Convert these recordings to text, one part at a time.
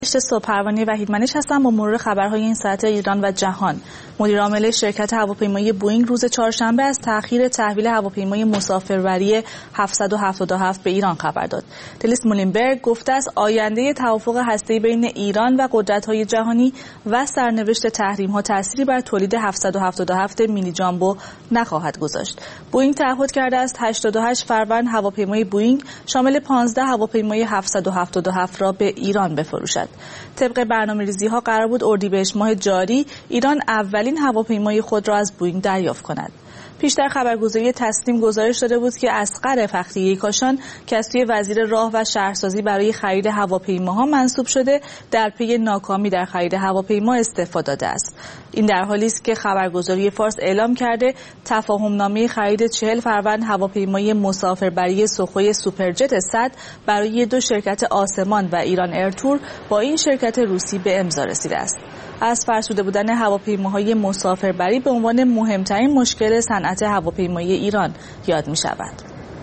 صبح پروانه وحیدمنش هستم با مرور خبرهای این ساعت ایران و جهان. مدیر عامل شرکت هواپیمایی بوئینگ روز چهارشنبه از تأخیر تحویل هواپیمای مسافربری 777 به ایران خبر داد. دلیس مولینبرگ گفته است آینده توافق هسته‌ای بین ایران و قدرت‌های جهانی و سرنوشت تحریم‌ها تأثیری بر تولید 777 مینی جامبو نخواهد گذاشت. بوئینگ تعهد کرده است 88 فروند هواپیمای بوئینگ شامل 15 هواپیمای 777 را به ایران بفروشد. طبق برنامه‌ریزی‌ها قرار بود اردیبهشت ماه جاری ایران اولین هواپیمای خود را از بوئینگ دریافت کند. پیشتر خبرگزاری تسنیم گزارش داده بود که اصغر فخریه کاشان که از سوی وزیر راه و شهرسازی برای خرید هواپیماها منصوب شده در پی ناکامی در خرید هواپیما استعفا داده است. این در حالی است که خبرگزاری فارس اعلام کرده تفاهم‌نامه خرید 40 فروند هواپیمای مسافربری سوخوی سوپرجت 100 برای دو شرکت آسمان و ایران ایرتور با این شرکت روسی به امضا رسیده است. از فرسوده بودن هواپیماهای مسافربری به عنوان مهمترین مشکل صنعت هواپیمایی ایران یاد می شود.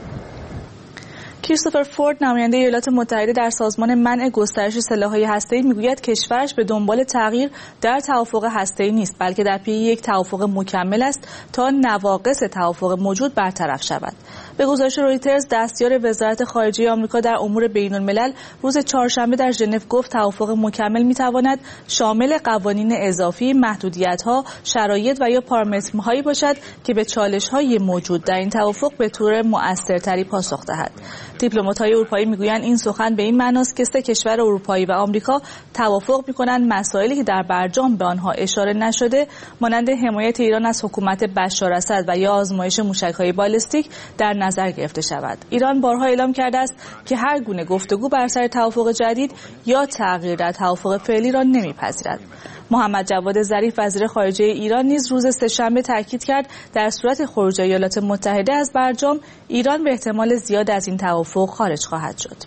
کریستوفر فورد نماینده ایالات متحده در سازمان منع گسترش سلاح‌های هسته‌ای میگوید کشورش به دنبال تغییر در توافق هسته‌ای نیست بلکه در پی یک توافق مکمل است تا نواقص توافق موجود برطرف شود. به گزارش رویترز دستیار وزارت خارجه آمریکا در امور بین‌الملل روز چهارشنبه در ژنو گفت توافق مکمل می‌تواند شامل قوانین اضافی، محدودیت‌ها، شرایط و یا پارامترهایی باشد که به چالش‌های موجود در این توافق به طور مؤثرتری پاسخ دهد. دیپلمات‌های اروپایی میگویند این سخن به این معناست که سه کشور اروپایی و آمریکا توافق می‌کنند مسائلی که در برجام به آنها اشاره نشده مانند حمایت ایران از حکومت بشار اسد و یا آزمایش موشک‌های بالستیک در نظر گرفته شود. ایران بارها اعلام کرده است که هر گونه گفتگو بر سر توافق جدید یا تغییر در توافق فعلی را نمی‌پذیرد. محمد جواد ظریف وزیر خارجه ایران نیز روز سه‌شنبه تاکید کرد در صورت خروج ایالات متحده از برجام ایران به احتمال زیاد از این توافق خارج خواهد شد.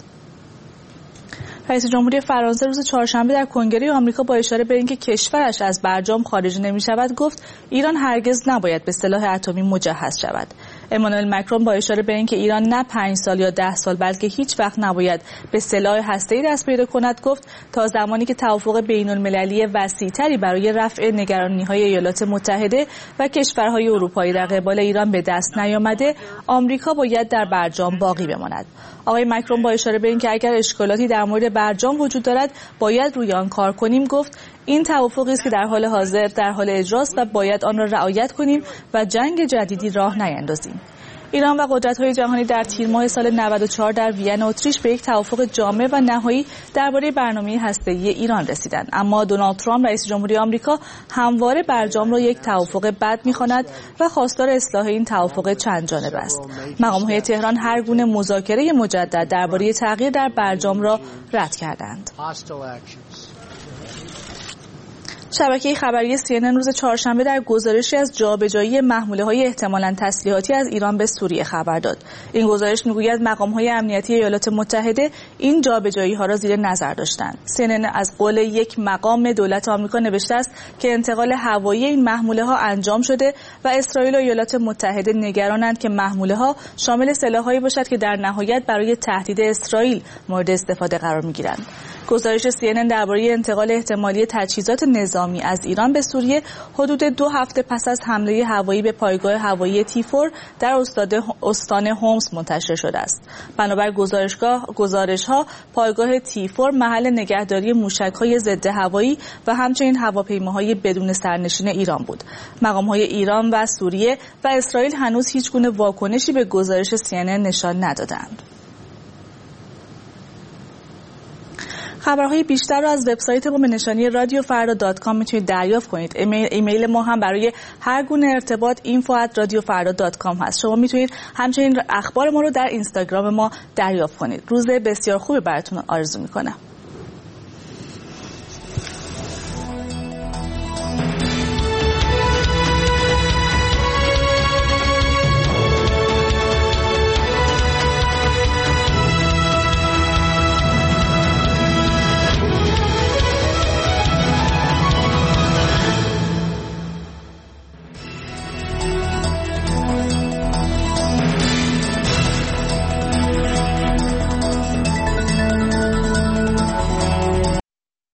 رئیس جمهوری فرانسه روز چهارشنبه در کنگره آمریکا با اشاره به اینکه کشورش از برجام خارج نمی‌شود گفت ایران هرگز نباید به سلاح اتمی مجهز شود. امانوئل مکرون با اشاره به اینکه ایران نه 5 سال یا 10 سال بلکه هیچ وقت نباید به سلاح هسته‌ای دست پیدا کند گفت تا زمانی که توافق بین‌المللی وسیع‌تری برای رفع نگرانی‌های ایالات متحده و کشورهای اروپایی در قبال ایران به دست نیامده آمریکا باید در برجام باقی بماند. آقای مکرون با اشاره به اینکه اگر اشکالاتی در مورد برجام وجود دارد باید روی آن کار کنیم گفت این توافقی است که در حال حاضر در حال اجراست و باید آن را رعایت کنیم و جنگ جدیدی راه نیندازیم. ایران و قدرت‌های جهانی در تیر ماه سال 94 در وین اتریش به یک توافق جامع و نهایی درباره برنامه هسته‌ای ایران رسیدند، اما دونالد ترامپ رئیس جمهوری آمریکا همواره برجام را یک توافق بد می‌خواند و خواستار اصلاح این توافق چند جانبه است. مقام‌های تهران هر گونه مذاکره مجدد درباره تغییر در برجام را رد کردند. شبکه خبری CNN روز چهارشنبه در گزارشی از جابجایی محموله‌های احتمالاً تسلیحاتی از ایران به سوریه خبر داد. این گزارش می‌گوید مقام‌های امنیتی ایالات متحده این جابجایی‌ها را زیر نظر داشتند. CNN از قول یک مقام دولت آمریکا نوشته است که انتقال هوایی این محموله‌ها انجام شده و اسرائیل و ایالات متحده نگرانند که محموله‌ها شامل سلاح‌هایی باشد که در نهایت برای تهدید اسرائیل مورد استفاده قرار می‌گیرند. گزارش CNN درباره انتقال احتمالی تجهیزات نظامی از ایران به سوریه حدود 2 هفته پس از حمله هوایی به پایگاه هوایی تیفور در استان هومس منتشر شده است. بنابر گزارش‌ها پایگاه تیفور محل نگهداری موشک‌های ضد هوایی و همچنین هواپیماهای بدون سرنشین ایران بود. مقام‌های ایران و سوریه و اسرائیل هنوز هیچ گونه واکنشی به گزارش CNN نشان ندادند. خبرهای بیشتر را از وبسایت ما به نشانی radiofrda.com میتونید دریافت کنید. ایمیل ما هم برای هر گونه ارتباط info@radiofrda.com هست. شما میتونید همچنین اخبار ما رو در اینستاگرام ما دریافت کنید. روز بسیار خوبی براتون آرزو میکنم.